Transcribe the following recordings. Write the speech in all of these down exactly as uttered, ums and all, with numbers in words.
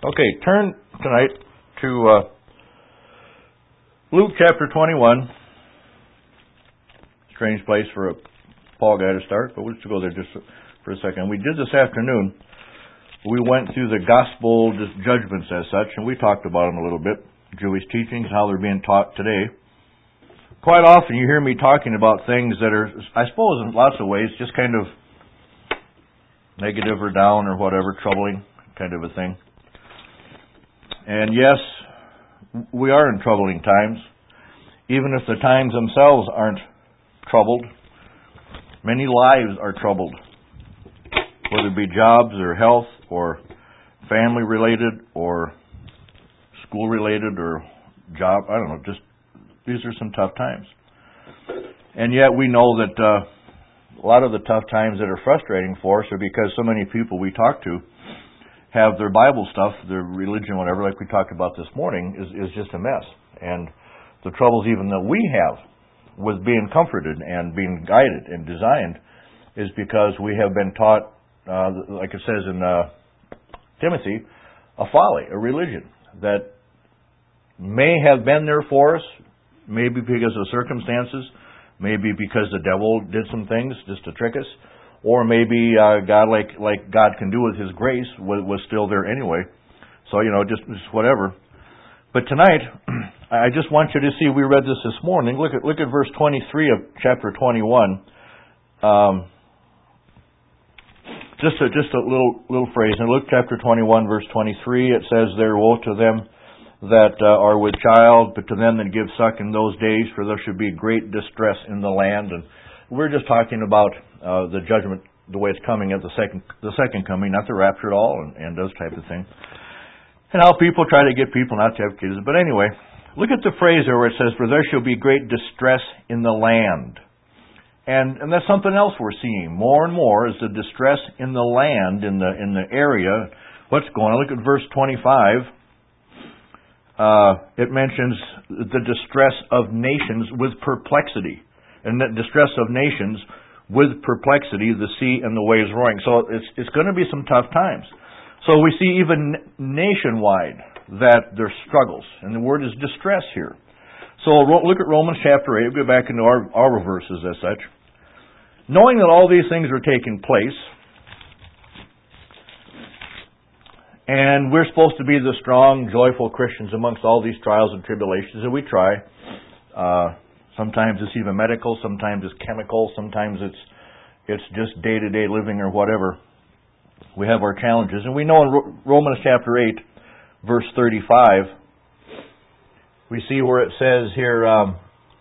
Okay, turn tonight to uh, Luke chapter twenty-one. Strange place for a Paul guy to start, but we'll just go there just for a second. We did this afternoon. We went through the gospel judgments as such, and we talked about them a little bit. Jewish teachings, how they're being taught today. Quite often you hear me talking about things that are, I suppose in lots of ways, just kind of negative or down or whatever, troubling kind of a thing. And yes, we are in troubling times. Even if the times themselves aren't troubled, many lives are troubled. Whether it be jobs or health or family related or school related or job, I don't know, just these are some tough times. And yet we know that uh, a lot of the tough times that are frustrating for us are because so many people we talk to have their Bible stuff, their religion, whatever, like we talked about this morning, is, is just a mess. And the troubles even that we have with being comforted and being guided and designed is because we have been taught, uh, like it says in uh, Timothy, a folly, a religion that may have been there for us, maybe because of circumstances, maybe because the devil did some things just to trick us, or maybe uh, God, like like God can do with His grace, was, was still there anyway. So, you know, just, just whatever. But tonight, I just want you to see, we read this this morning. Look at look at verse twenty-three of chapter twenty-one. Um, just a, just a little little phrase. In Luke chapter twenty-one, verse twenty-three, it says, "There woe to them that uh, are with child, but to them that give suck in those days, for there should be great distress in the land." And we're just talking about uh, the judgment, the way it's coming at the second the second coming, not the rapture at all, and, and those type of things. And how people try to get people not to have kids. But anyway, look at the phrase there where it says, "For there shall be great distress in the land." And and that's something else we're seeing more and more is the distress in the land, in the in the area. What's going on? Look at verse twenty-five. Uh, it mentions the distress of nations with perplexity. And the distress of nations with perplexity, the sea and the waves roaring. So it's it's going to be some tough times. So we see even nationwide that there's struggles. And the word is distress here. So look at Romans chapter eight. We'll go back into our, our verses as such. Knowing that all these things are taking place, and we're supposed to be the strong, joyful Christians amongst all these trials and tribulations that we try. Uh, sometimes it's even medical, sometimes it's chemical, sometimes it's it's just day-to-day living or whatever. We have our challenges. And we know in Romans chapter eight, verse thirty-five, we see where it says here, um,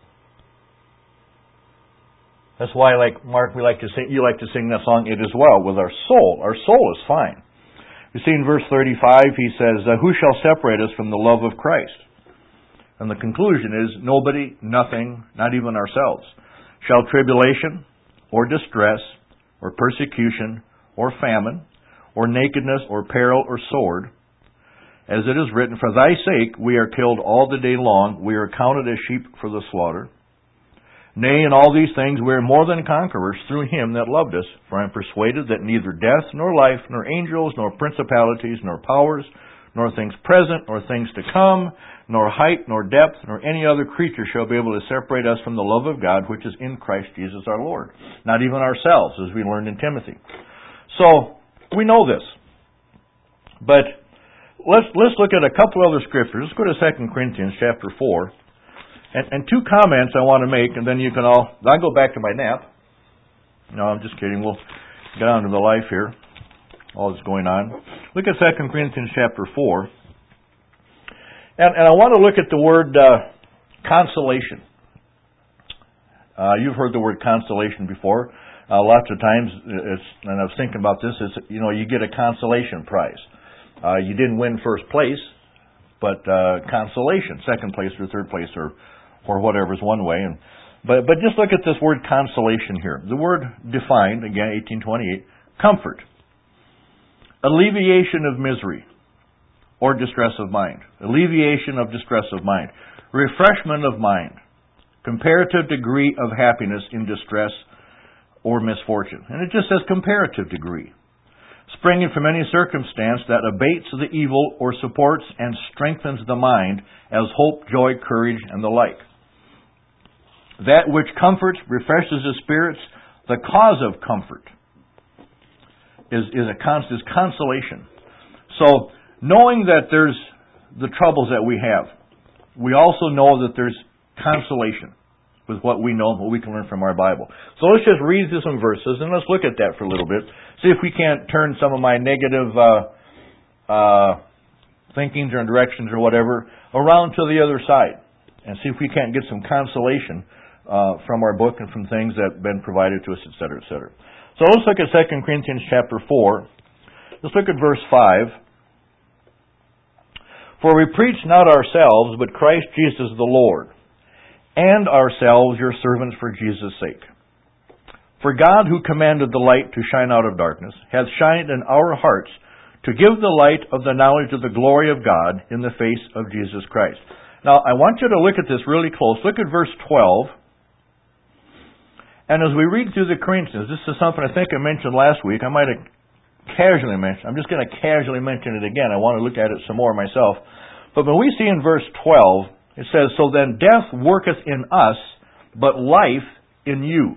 that's why, like Mark, we like to sing, you like to sing that song, "It Is Well," with our soul. Our soul is fine. You see in verse thirty-five, he says, "Who shall separate us from the love of Christ?" And the conclusion is, nobody, nothing, not even ourselves. "Shall tribulation, or distress, or persecution, or famine, or nakedness, or peril, or sword, as it is written, for thy sake we are killed all the day long, we are counted as sheep for the slaughter. Nay, in all these things we are more than conquerors through Him that loved us. For I am persuaded that neither death, nor life, nor angels, nor principalities, nor powers, nor things present, nor things to come, nor height, nor depth, nor any other creature shall be able to separate us from the love of God, which is in Christ Jesus our Lord." Not even ourselves, as we learned in Timothy. So, we know this. But let's let's look at a couple other scriptures. Let's go to Second Corinthians chapter four. And, and two comments I want to make, and then you can all... I'll go back to my nap. No, I'm just kidding. We'll get on to the life here. All that's going on. Look at Second Corinthians chapter four. And, and I want to look at the word uh, consolation. Uh, you've heard the word consolation before. Uh, lots of times, it's, and I was thinking about this, is, you know, you get a consolation prize. Uh, you didn't win first place, but uh, consolation, second place or third place or or whatever is one way. And but but just look at this word consolation here. The word defined, again, eighteen twenty-eight, comfort, alleviation of misery or distress of mind, alleviation of distress of mind, refreshment of mind, comparative degree of happiness in distress or misfortune. And it just says comparative degree. springing from any circumstance that abates the evil or supports and strengthens the mind, as hope, joy, courage, and the like. That which comforts, refreshes the spirits, the cause of comfort is, is a constant is consolation. So, knowing that there's the troubles that we have, we also know that there's consolation with what we know, what we can learn from our Bible. So let's just read through some verses and let's look at that for a little bit. See if we can't turn some of my negative uh, uh, thinkings or directions or whatever around to the other side, and see if we can't get some consolation uh, from our book and from things that have been provided to us, et cetera, et cetera. So let's look at Second Corinthians chapter four. Let's look at verse five. For we preach not ourselves, but Christ Jesus the Lord, and ourselves your servants for Jesus' sake. For God, who commanded the light to shine out of darkness, hath shined in our hearts to give the light of the knowledge of the glory of God in the face of Jesus Christ. Now, I want you to look at this really close. Look at verse twelve. And as we read through the Corinthians, this is something I think I mentioned last week. I might have casually mentioned. I'm just going to casually mention it again. I want to look at it some more myself. But when we see in verse twelve, it says, So then death worketh in us, but life in you.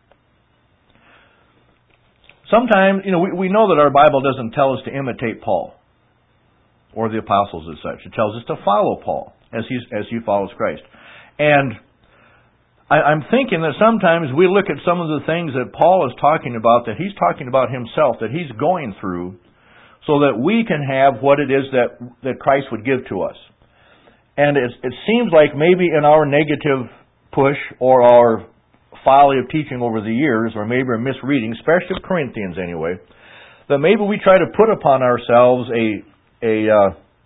Sometimes, you know, we, we know that our Bible doesn't tell us to imitate Paul or the apostles as such. It tells us to follow Paul as he, as he follows Christ. And I, I'm thinking that sometimes we look at some of the things that Paul is talking about, that he's talking about himself, that he's going through, so that we can have what it is that, that Christ would give to us. And it, it seems like maybe in our negative push or our folly of teaching over the years, or maybe a misreading, especially of Corinthians anyway, that maybe we try to put upon ourselves a a uh,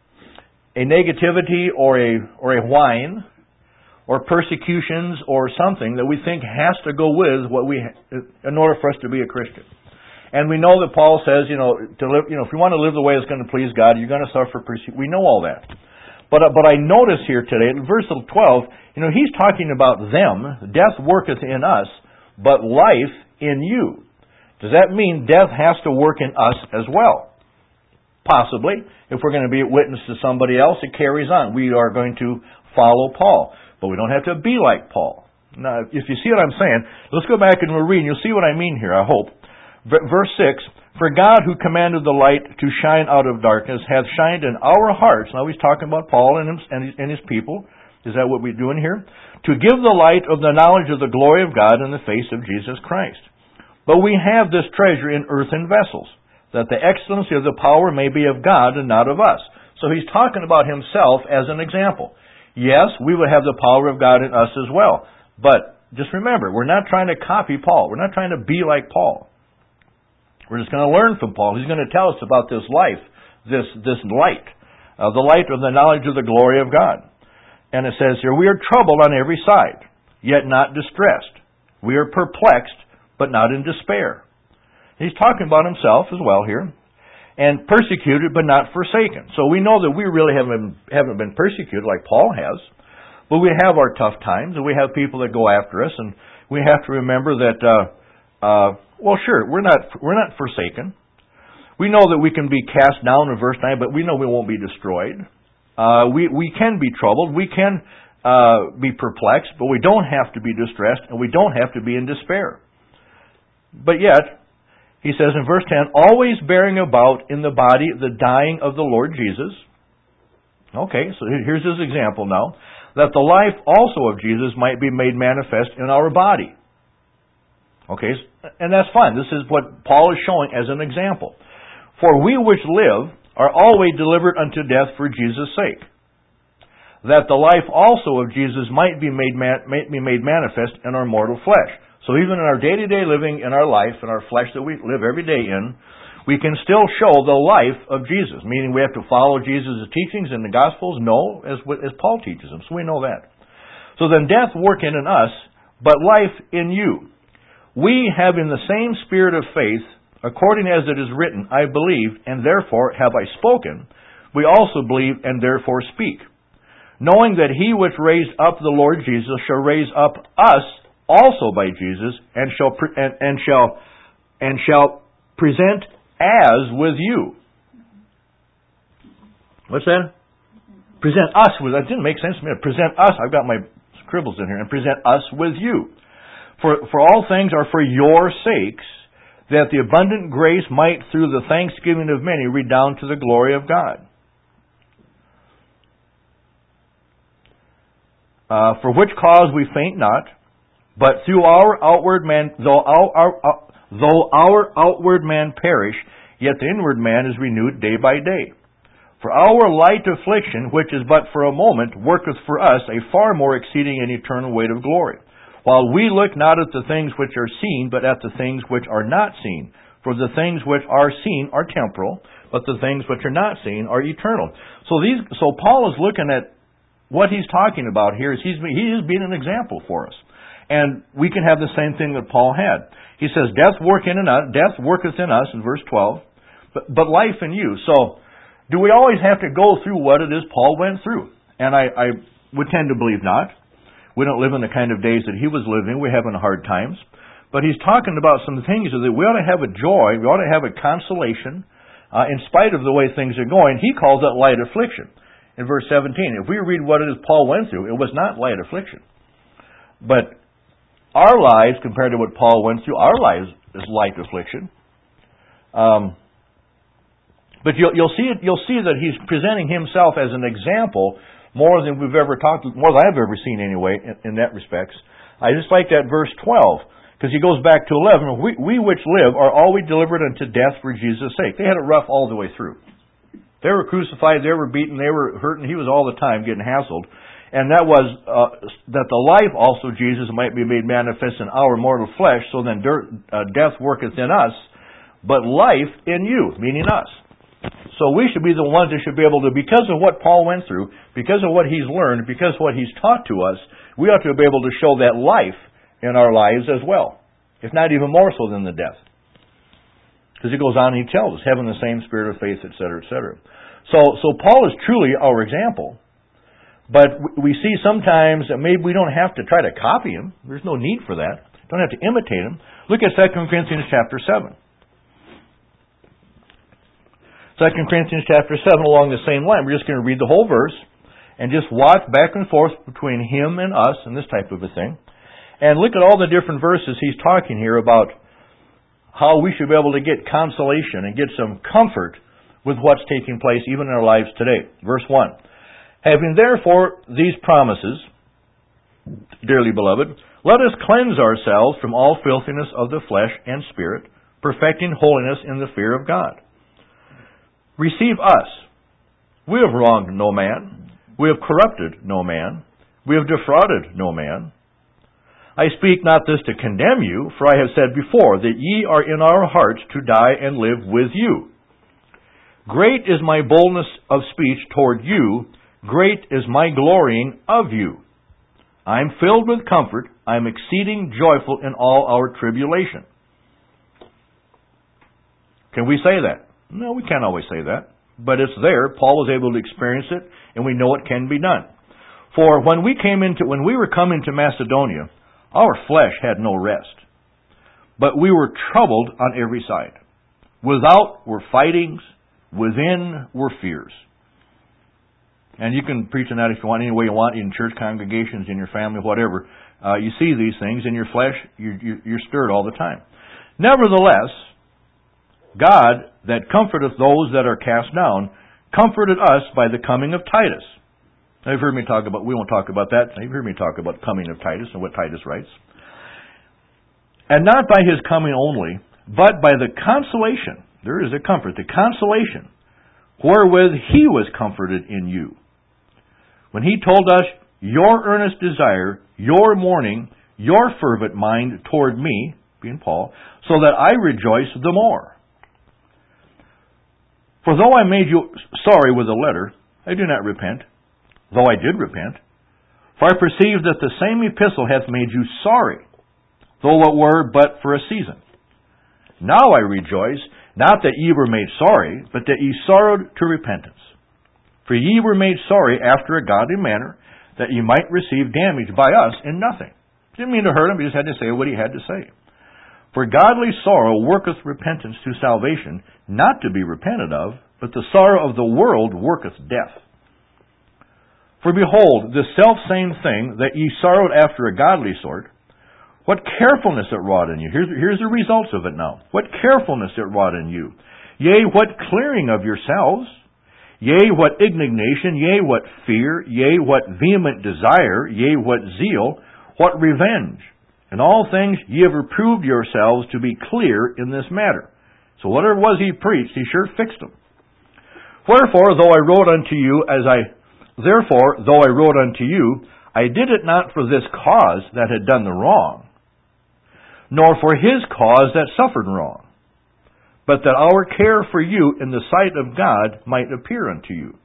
a negativity or a or a whine or persecutions or something that we think has to go with what we in order for us to be a Christian. And we know that Paul says, you know, to live, you know, if you want to live the way that's going to please God, you're going to suffer persecution. We know all that. But uh, but I notice here today, in verse twelve, you know, he's talking about them. Death worketh in us, but life in you. Does that mean death has to work in us as well? Possibly. If we're going to be a witness to somebody else, it carries on. We are going to follow Paul. But we don't have to be like Paul. Now, if you see what I'm saying, let's go back and we'll read, and you'll see what I mean here, I hope. Verse six, For God, who commanded the light to shine out of darkness, hath shined in our hearts. Now he's talking about Paul and his, and his, and his people. Is that what we're doing here? To give the light of the knowledge of the glory of God in the face of Jesus Christ. But we have this treasure in earthen vessels, that the excellency of the power may be of God and not of us. So he's talking about himself as an example. Yes, we would have the power of God in us as well. But just remember, we're not trying to copy Paul. We're not trying to be like Paul. We're just going to learn from Paul. He's going to tell us about this life, this this light, uh, the light of the knowledge of the glory of God. And it says here, we are troubled on every side, yet not distressed. We are perplexed, but not in despair. He's talking about himself as well here. And persecuted, but not forsaken. So we know that we really haven't, haven't been persecuted like Paul has. But we have our tough times, and we have people that go after us, and we have to remember that, uh, uh, well, sure, we're not we're not forsaken. We know that we can be cast down in verse nine, but we know we won't be destroyed. Uh, we, we can be troubled, we can uh, be perplexed, but we don't have to be distressed, and we don't have to be in despair. But yet, he says in verse ten, always bearing about in the body the dying of the Lord Jesus. Okay, so here's his example now. That the life also of Jesus might be made manifest in our body. Okay, and that's fine. This is what Paul is showing as an example. For we which live are always delivered unto death for Jesus' sake, that the life also of Jesus might be made, man, might be made manifest in our mortal flesh. So even in our day-to-day living, in our life, in our flesh that we live every day in, we can still show the life of Jesus, meaning we have to follow Jesus' teachings in the Gospels? No, as, as Paul teaches them, so we know that. So then death working in us, but life in you. We have in the same spirit of faith, according as it is written, I believe, and therefore have I spoken. We also believe, and therefore speak. Knowing that he which raised up the Lord Jesus shall raise up us also by Jesus, and shall pre- and, and shall and shall present as with you. What's that? Present us with, that didn't make sense to me. Present us, I've got my scribbles in here, and present us with you. For, for all things are for your sakes, that the abundant grace might through the thanksgiving of many redound to the glory of God. Uh, for which cause we faint not, but through our outward man, though our, our, though our outward man perish, yet the inward man is renewed day by day. For our light affliction, which is but for a moment, worketh for us a far more exceeding and eternal weight of glory. While we look not at the things which are seen, but at the things which are not seen. For the things which are seen are temporal, but the things which are not seen are eternal. So these, so Paul is looking at what he's talking about here. Is he's he is being an example for us, and we can have the same thing that Paul had. He says, "Death work in us, death worketh in us," in verse twelve, but but life in you. So, do we always have to go through what it is Paul went through? And I, I would tend to believe not. We don't live in the kind of days that he was living. We're having hard times. But he's talking about some things that we ought to have a joy, we ought to have a consolation, uh, in spite of the way things are going. He calls it light affliction. In verse seventeen, if we read what it is Paul went through, it was not light affliction. But our lives, compared to what Paul went through, our lives is light affliction. Um, but you'll, you'll see it, you'll see that he's presenting himself as an example more than we've ever talked, more than I've ever seen anyway, in, in that respects. I just like that verse twelve, because he goes back to eleven. We, we which live are always delivered unto death for Jesus' sake. They had it rough all the way through. They were crucified, they were beaten, they were hurting. He was all the time getting hassled. And that was uh, that the life also of Jesus might be made manifest in our mortal flesh, so then dirt, uh, death worketh in us, but life in you, meaning us. So we should be the ones that should be able to, because of what Paul went through, because of what he's learned, because of what he's taught to us, we ought to be able to show that life in our lives as well, if not even more so than the death. Because he goes on and he tells us, having the same spirit of faith, et cetera, et cetera. So, so Paul is truly our example. But we see sometimes that maybe we don't have to try to copy him. There's no need for that. Don't have to imitate him. Look at Second Corinthians chapter seven. Second Corinthians chapter seven, along the same line. We're just going to read the whole verse and just watch back and forth between him and us and this type of a thing. And look at all the different verses he's talking here about how we should be able to get consolation and get some comfort with what's taking place even in our lives today. Verse one. Having therefore these promises, dearly beloved, let us cleanse ourselves from all filthiness of the flesh and spirit, perfecting holiness in the fear of God. Receive us. We have wronged no man. We have corrupted no man. We have defrauded no man. I speak not this to condemn you, for I have said before that ye are in our hearts to die and live with you. Great is my boldness of speech toward you. Great is my glorying of you. I am filled with comfort. I am exceeding joyful in all our tribulation. Can we say that? No, we can't always say that. But it's there. Paul was able to experience it, and we know it can be done. For when we came into, when we were coming to Macedonia, our flesh had no rest. But we were troubled on every side. Without were fightings, within were fears. And you can preach on that if you want, any way you want, in church congregations, in your family, whatever. Uh, you see these things in your flesh, you're, you're stirred all the time. Nevertheless, God, that comforteth those that are cast down, comforted us by the coming of Titus. Now, you've heard me talk about, we won't talk about that. You've heard me talk about the coming of Titus and what Titus writes. And not by his coming only, but by the consolation, there is a comfort, the consolation, wherewith he was comforted in you. When he told us, your earnest desire, your mourning, your fervent mind toward me, being Paul, so that I rejoice the more. For though I made you sorry with a letter, I do not repent, though I did repent. For I perceive that the same epistle hath made you sorry, though it were but for a season. Now I rejoice, not that ye were made sorry, but that ye sorrowed to repentance. For ye were made sorry after a godly manner, that ye might receive damage by us in nothing. Didn't mean to hurt him, he just had to say what he had to say. For godly sorrow worketh repentance to salvation, not to be repented of, but the sorrow of the world worketh death. For behold, the selfsame thing that ye sorrowed after a godly sort, what carefulness it wrought in you. Here's, here's the results of it now. What carefulness it wrought in you. Yea, what clearing of yourselves. Yea, what indignation. Yea, what fear. Yea, what vehement desire. Yea, what zeal. What revenge. In all things ye have reproved yourselves to be clear in this matter. So whatever it was he preached, he sure fixed them. Wherefore, though I wrote unto you as I... Therefore, though I wrote unto you, I did it not for this cause that had done the wrong, nor for his cause that suffered wrong, but that our care for you in the sight of God might appear unto you.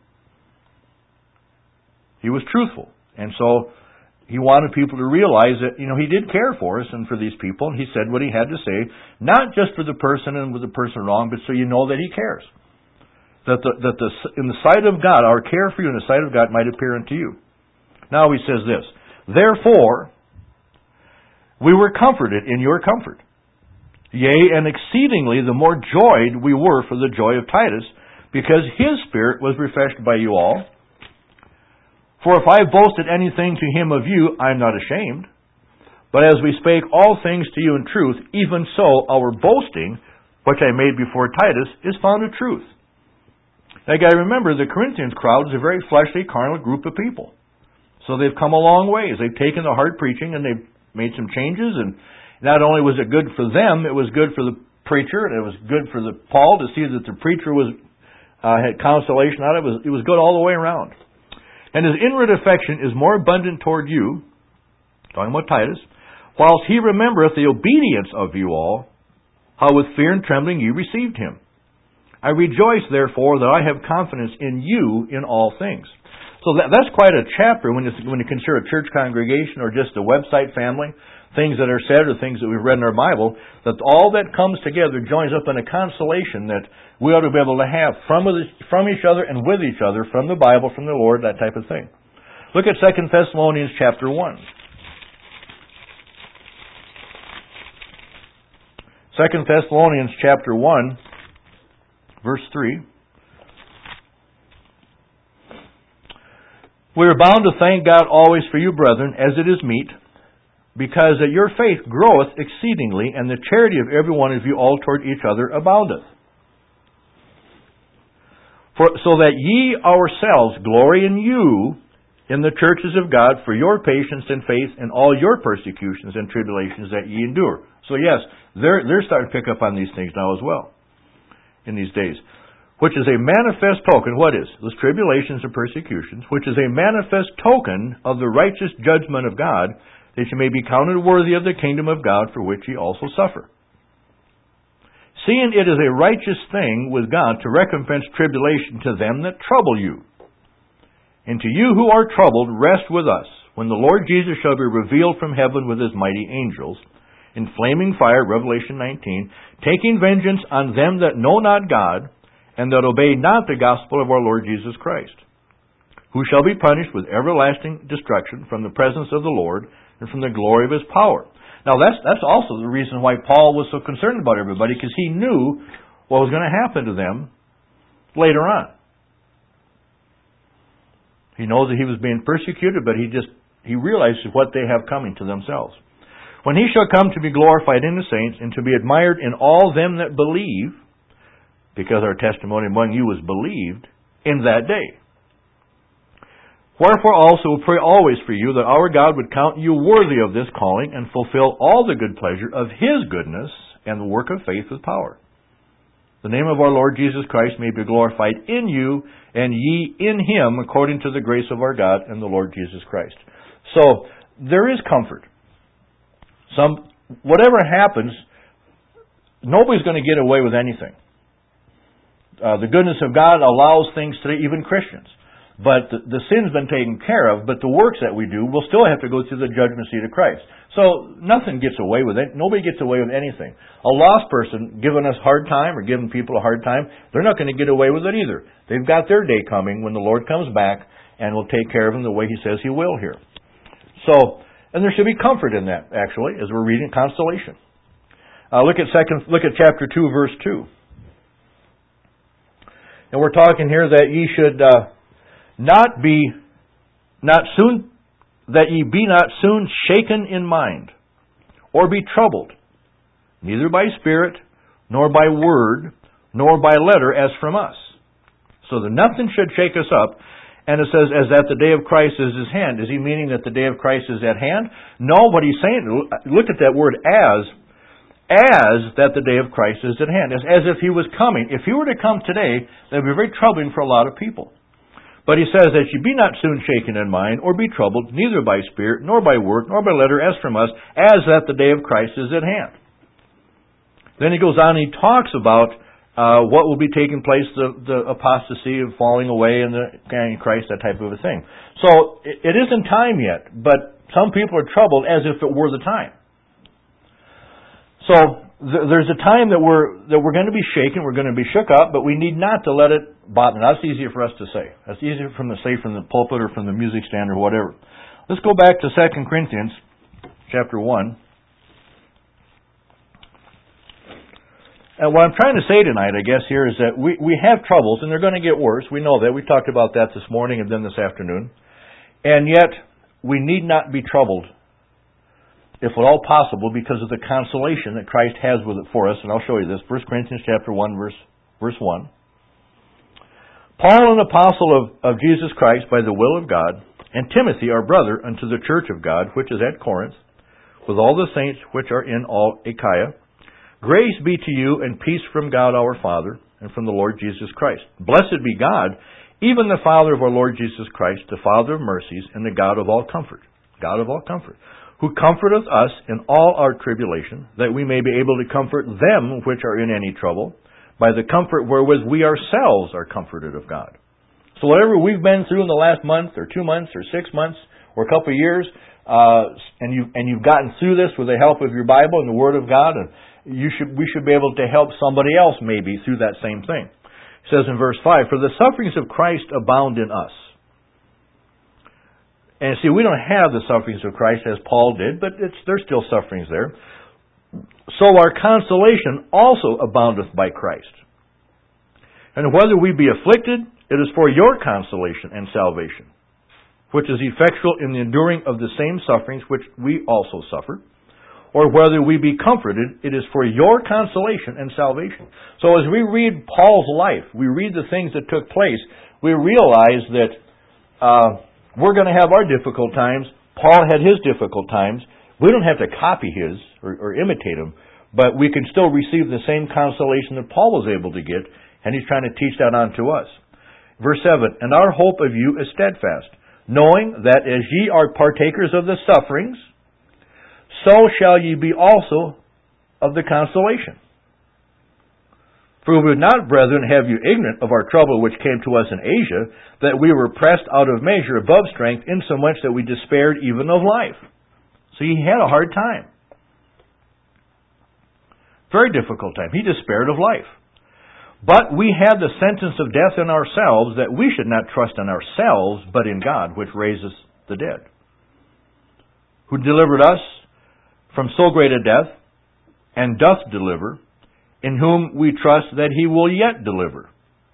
He was truthful, and so he wanted people to realize that, you know, he did care for us and for these people, and he said what he had to say, not just for the person and with the person wrong, but so you know that he cares. That the, that the in the sight of God, our care for you in the sight of God might appear unto you. Now he says this, therefore, we were comforted in your comfort. Yea, and exceedingly the more joyed we were for the joy of Titus, because his spirit was refreshed by you all. For if I boasted anything to him of you, I am not ashamed. But as we spake all things to you in truth, even so our boasting, which I made before Titus, is found in truth. Now you got to remember, the Corinthians crowd is a very fleshly, carnal group of people. So they've come a long ways. They've taken the hard preaching and they've made some changes, and not only was it good for them, it was good for the preacher, and it was good for the Paul to see that the preacher was uh, had consolation out of it. It was, it was good all the way around. And his inward affection is more abundant toward you, talking about Titus, whilst he remembereth the obedience of you all, how with fear and trembling ye received him. I rejoice, therefore, that I have confidence in you in all things. So that, that's quite a chapter when you, when you consider a church congregation or just a website family, things that are said or things that we've read in our Bible, that all that comes together joins up in a consolation that we ought to be able to have from, from each other and with each other, from the Bible, from the Lord, that type of thing. Look at Second Thessalonians chapter one. Second Thessalonians chapter one, verse three. We are bound to thank God always for you, brethren, as it is meet, because that your faith groweth exceedingly, and the charity of every one of you all toward each other aboundeth. For, so that ye ourselves glory in you in the churches of God for your patience and faith in all your persecutions and tribulations that ye endure. So yes, they're, they're starting to pick up on these things now as well, in these days. Which is a manifest token, what is? Those tribulations and persecutions, which is a manifest token of the righteous judgment of God, that you may be counted worthy of the kingdom of God for which ye also suffer. Seeing it is a righteous thing with God to recompense tribulation to them that trouble you. And to you who are troubled, rest with us, when the Lord Jesus shall be revealed from heaven with his mighty angels, in flaming fire, Revelation nineteen, taking vengeance on them that know not God, and that obey not the gospel of our Lord Jesus Christ, who shall be punished with everlasting destruction from the presence of the Lord and from the glory of his power. Now that's that's also the reason why Paul was so concerned about everybody, because he knew what was going to happen to them later on. He knows that he was being persecuted, but he just he realizes what they have coming to themselves. When he shall come to be glorified in the saints, and to be admired in all them that believe, because our testimony among you was believed, in that day. Wherefore also we pray always for you, that our God would count you worthy of this calling, and fulfill all the good pleasure of his goodness, and the work of faith with power. The name of our Lord Jesus Christ may be glorified in you, and ye in him, according to the grace of our God and the Lord Jesus Christ. So, there is comfort. Some, whatever happens, nobody's going to get away with anything. Uh, the goodness of God allows things to even Christians. But the, the sin's been taken care of, but the works that we do will still have to go through the judgment seat of Christ. So nothing gets away with it. Nobody gets away with anything. A lost person giving us hard time or giving people a hard time, they're not going to get away with it either. They've got their day coming when the Lord comes back and will take care of them the way he says he will here. So, and there should be comfort in that, actually, as we're reading consolation. Uh, look at second. Look at chapter two, verse two. And we're talking here that ye should uh, not be not soon that ye be not soon shaken in mind, or be troubled, neither by spirit, nor by word, nor by letter, as from us. So that nothing should shake us up. And it says, as that the day of Christ is his hand. Is he meaning that the day of Christ is at hand? No, what he's saying, look at that word as, as that the day of Christ is at hand. As, as if he was coming. If he were to come today, that would be very troubling for a lot of people. But he says that ye be not soon shaken in mind, or be troubled, neither by spirit, nor by word, nor by letter, as from us, as that the day of Christ is at hand. Then he goes on and he talks about uh, what will be taking place, the, the apostasy of falling away and the Antichrist, that type of a thing. So it, it isn't time yet, but some people are troubled as if it were the time. So th- there's a time that we're that we're going to be shaken, we're going to be shook up, but we need not to let it bother. That's easier for us to say. That's easier from to say from the pulpit or from the music stand or whatever. Let's go back to Second Corinthians chapter one. And what I'm trying to say tonight, I guess, here is that we, we have troubles, and they're going to get worse. We know that. We talked about that this morning and then this afternoon. And yet, we need not be troubled, if at all possible, because of the consolation that Christ has with it for us. And I'll show you this. First Corinthians chapter one, verse, verse one. Paul, an apostle of, of Jesus Christ by the will of God, and Timothy, our brother, unto the church of God, which is at Corinth, with all the saints which are in all Achaia, grace be to you and peace from God our Father and from the Lord Jesus Christ. Blessed be God, even the Father of our Lord Jesus Christ, the Father of mercies and the God of all comfort, God of all comfort, who comforteth us in all our tribulation, that we may be able to comfort them which are in any trouble, by the comfort wherewith we ourselves are comforted of God. So whatever we've been through in the last month or two months or six months or a couple of years, uh, and you and you've gotten through this with the help of your Bible and the Word of God, and You should, we should be able to help somebody else maybe through that same thing. It says in verse five, for the sufferings of Christ abound in us. And see, we don't have the sufferings of Christ as Paul did, but it's, there's still sufferings there. So our consolation also aboundeth by Christ. And whether we be afflicted, it is for your consolation and salvation, which is effectual in the enduring of the same sufferings which we also suffer. Or whether we be comforted, it is for your consolation and salvation. So as we read Paul's life, we read the things that took place, we realize that uh, we're going to have our difficult times. Paul had his difficult times. We don't have to copy his or, or imitate him, but we can still receive the same consolation that Paul was able to get, and he's trying to teach that on to us. Verse seven, and our hope of you is steadfast, knowing that as ye are partakers of the sufferings, so shall ye be also of the consolation. For we would not, brethren, have you ignorant of our trouble which came to us in Asia, that we were pressed out of measure above strength, insomuch that we despaired even of life. So he had a hard time. Very difficult time. He despaired of life. But we had the sentence of death in ourselves, that we should not trust in ourselves, but in God, which raises the dead, who delivered us from so great a death, and doth deliver, in whom we trust that he will yet deliver.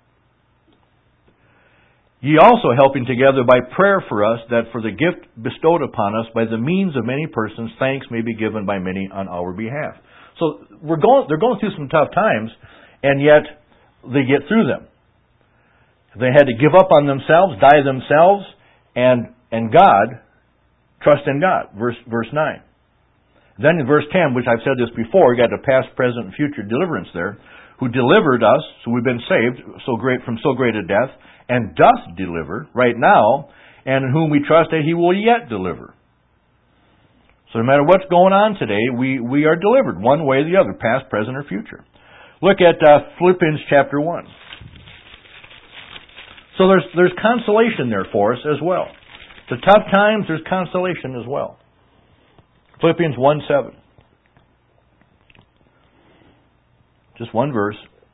Ye also helping together by prayer for us, that for the gift bestowed upon us by the means of many persons, thanks may be given by many on our behalf. So we're going, they're going through some tough times, and yet they get through them. They had to give up on themselves, die themselves, and and God, trust in God. Verse verse nine. Then in verse ten, which I've said this before, you got the past, present, and future deliverance there, who delivered us, so we've been saved so great from so great a death, and doth deliver right now, and in whom we trust that he will yet deliver. So no matter what's going on today, we, we are delivered one way or the other, past, present, or future. Look at uh, Philippians chapter one. So there's there's consolation there for us as well. The tough times, there's consolation as well. Philippians one seven. Just one verse.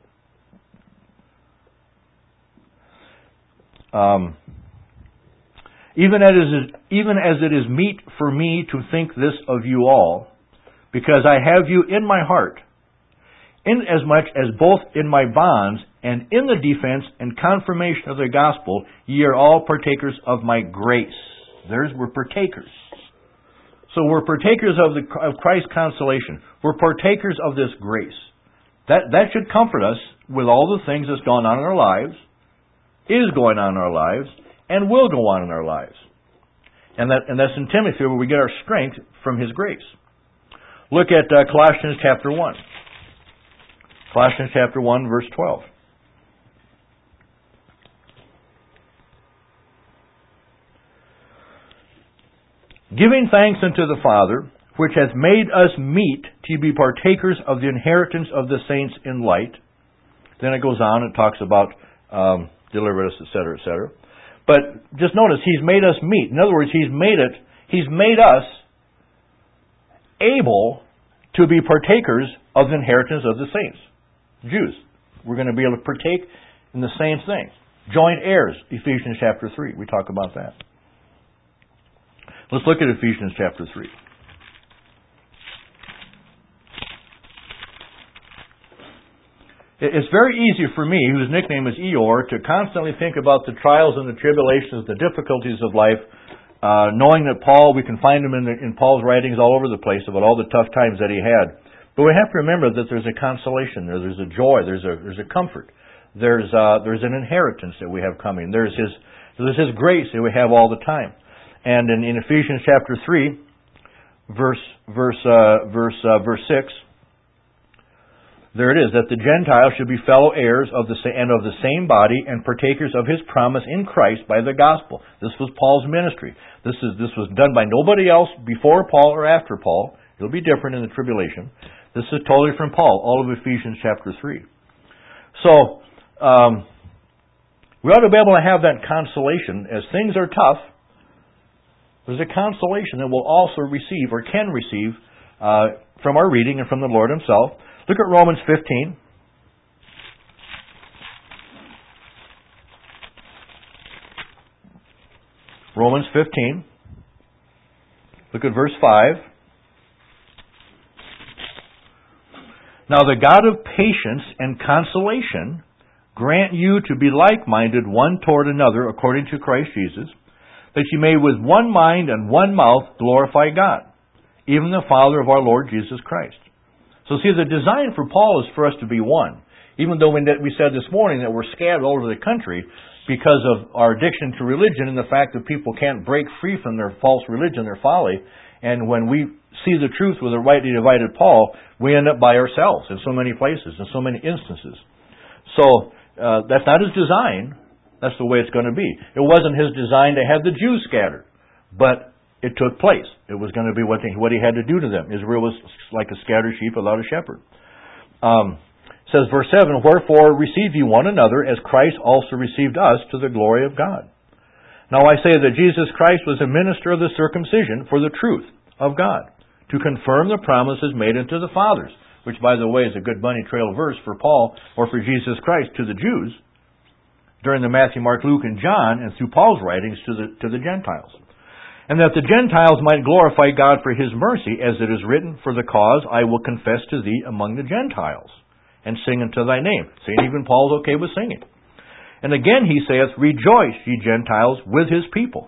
Um, even as it is, even as it is meet for me to think this of you all, because I have you in my heart, inasmuch as both in my bonds and in the defense and confirmation of the gospel, ye are all partakers of my grace. There's, we're partakers. So we're partakers of, the, of Christ's consolation. We're partakers of this grace. That, that should comfort us with all the things that's gone on in our lives, is going on in our lives, and will go on in our lives. And, that, and that's in Timothy where we get our strength from His grace. Look at uh, Colossians chapter one. Colossians chapter one, verse twelve. Giving thanks unto the Father, which hath made us meet to be partakers of the inheritance of the saints in light. Then it goes on and talks about um, deliver us, et cetera, et cetera. But just notice, He's made us meet. In other words, He's made it, He's made us able to be partakers of the inheritance of the saints. Jews. We're going to be able to partake in the same thing. Joint heirs, Ephesians chapter three. We talk about that. Let's look at Ephesians chapter three. It's very easy for me, whose nickname is Eeyore, to constantly think about the trials and the tribulations, the difficulties of life, uh, knowing that Paul, we can find him in, the, in Paul's writings all over the place about all the tough times that he had. But we have to remember that there's a consolation there, there's a joy, there's a there's a comfort, there's uh, there's an inheritance that we have coming. There's His there's His grace that we have all the time. And in, in Ephesians chapter three, verse verse uh, verse uh, verse six. There it is, that the Gentiles should be fellow heirs of the and of the same body and partakers of His promise in Christ by the gospel. This was Paul's ministry. This is this was done by nobody else before Paul or after Paul. It'll be different in the tribulation. This is totally from Paul, all of Ephesians chapter three. So, um, we ought to be able to have that consolation. As things are tough, there's a consolation that we'll also receive or can receive uh, from our reading and from the Lord Himself. Look at Romans fifteen. Romans fifteen. Look at verse five. Now the God of patience and consolation grant you to be like-minded one toward another according to Christ Jesus, that ye may with one mind and one mouth glorify God, even the Father of our Lord Jesus Christ. So see, the design for Paul is for us to be one. Even though we said this morning that we're scattered all over the country because of our addiction to religion and the fact that people can't break free from their false religion, their folly. And when we see the truth with a rightly divided Paul, we end up by ourselves in so many places, in so many instances. So uh, that's not His design. That's the way it's going to be. It wasn't His design to have the Jews scattered. But it took place. It was going to be what, they, what He had to do to them. Israel was like a scattered sheep without a shepherd. Um, it says, verse seven, wherefore receive ye one another, as Christ also received us to the glory of God. Now I say that Jesus Christ was a minister of the circumcision for the truth of God, to confirm the promises made unto the fathers, which, by the way, is a good bunny trail verse for Paul, or for Jesus Christ, to the Jews, during the Matthew, Mark, Luke, and John, and through Paul's writings to the to the Gentiles. And that the Gentiles might glorify God for His mercy, as it is written, for the cause I will confess to thee among the Gentiles, and sing unto thy name. See, even Paul's okay with singing. And again he saith, rejoice, ye Gentiles, with His people.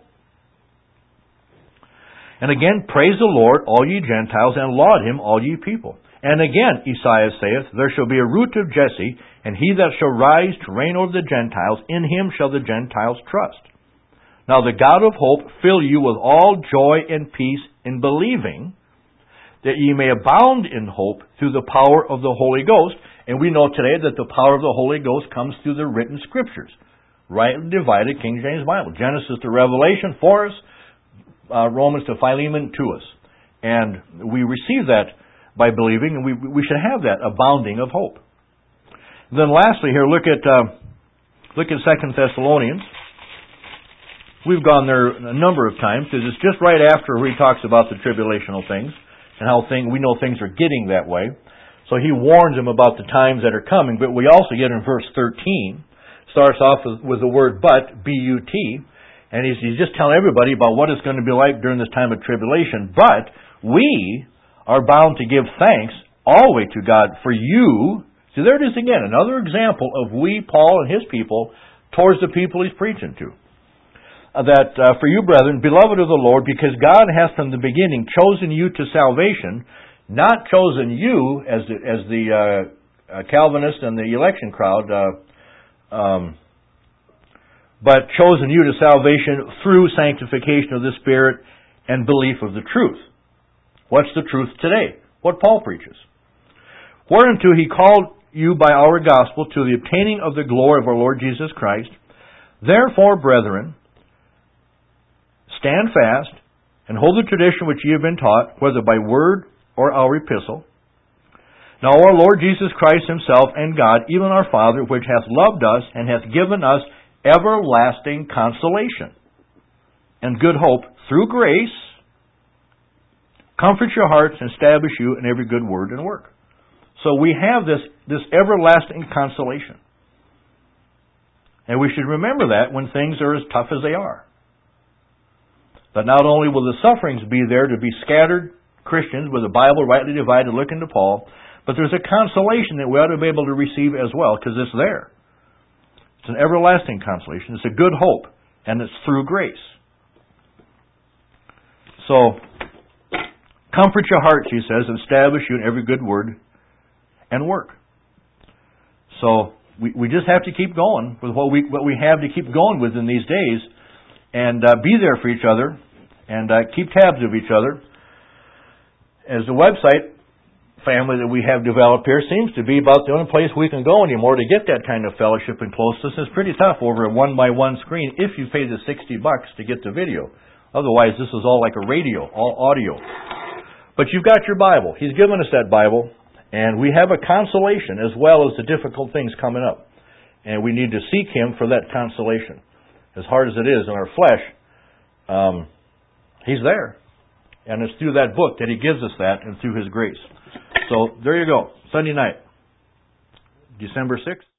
And again, praise the Lord, all ye Gentiles, and laud Him, all ye people. And again, Isaiah saith, there shall be a root of Jesse, and he that shall rise to reign over the Gentiles, in him shall the Gentiles trust. Now the God of hope fill you with all joy and peace in believing, that ye may abound in hope through the power of the Holy Ghost. And we know today that the power of the Holy Ghost comes through the written Scriptures. Rightly divided King James Bible. Genesis to Revelation for us, uh, Romans to Philemon to us. And we receive that by believing, and we we should have that abounding of hope. Then lastly here, look at uh, look at Second Thessalonians. We've gone there a number of times because it's just right after he talks about the tribulational things and how thing, we know things are getting that way. So he warns them about the times that are coming. But we also get in verse thirteen, starts off with, with the word but, B U T, and he's, he's just telling everybody about what it's going to be like during this time of tribulation. But we are bound to give thanks all the way to God for you. See, there it is again, another example of we, Paul, and his people towards the people he's preaching to. Uh, that uh, for you, brethren, beloved of the Lord, because God hath from the beginning chosen you to salvation, not chosen you as the, as the uh, uh, Calvinist and the election crowd, uh, um, but chosen you to salvation through sanctification of the Spirit and belief of the truth. What's the truth today? What Paul preaches. Whereunto he called you by our gospel to the obtaining of the glory of our Lord Jesus Christ. Therefore, brethren, stand fast, and hold the tradition which ye have been taught, whether by word or our epistle. Now our Lord Jesus Christ himself and God, even our Father, which hath loved us and hath given us everlasting consolation and good hope through grace, comfort your hearts and establish you in every good word and work. So we have this, this everlasting consolation. And we should remember that when things are as tough as they are. That not only will the sufferings be there to be scattered Christians with the Bible rightly divided, looking to Paul, but there's a consolation that we ought to be able to receive as well, because it's there. It's an everlasting consolation. It's a good hope, and it's through grace. So, comfort your hearts, he says, and establish you in every good word and work. So, we, we just have to keep going with what we what we have to keep going with in these days, and uh, be there for each other, and uh, keep tabs of each other. As the website family that we have developed here seems to be about the only place we can go anymore to get that kind of fellowship and closeness. It's pretty tough over a one-by-one screen if you pay the sixty bucks to get the video. Otherwise, this is all like a radio, all audio. But you've got your Bible. He's given us that Bible, and we have a consolation as well as the difficult things coming up. And we need to seek Him for that consolation. As hard as it is in our flesh, um, He's there. And it's through that book that He gives us that, and through His grace. So, there you go. Sunday night, December sixth.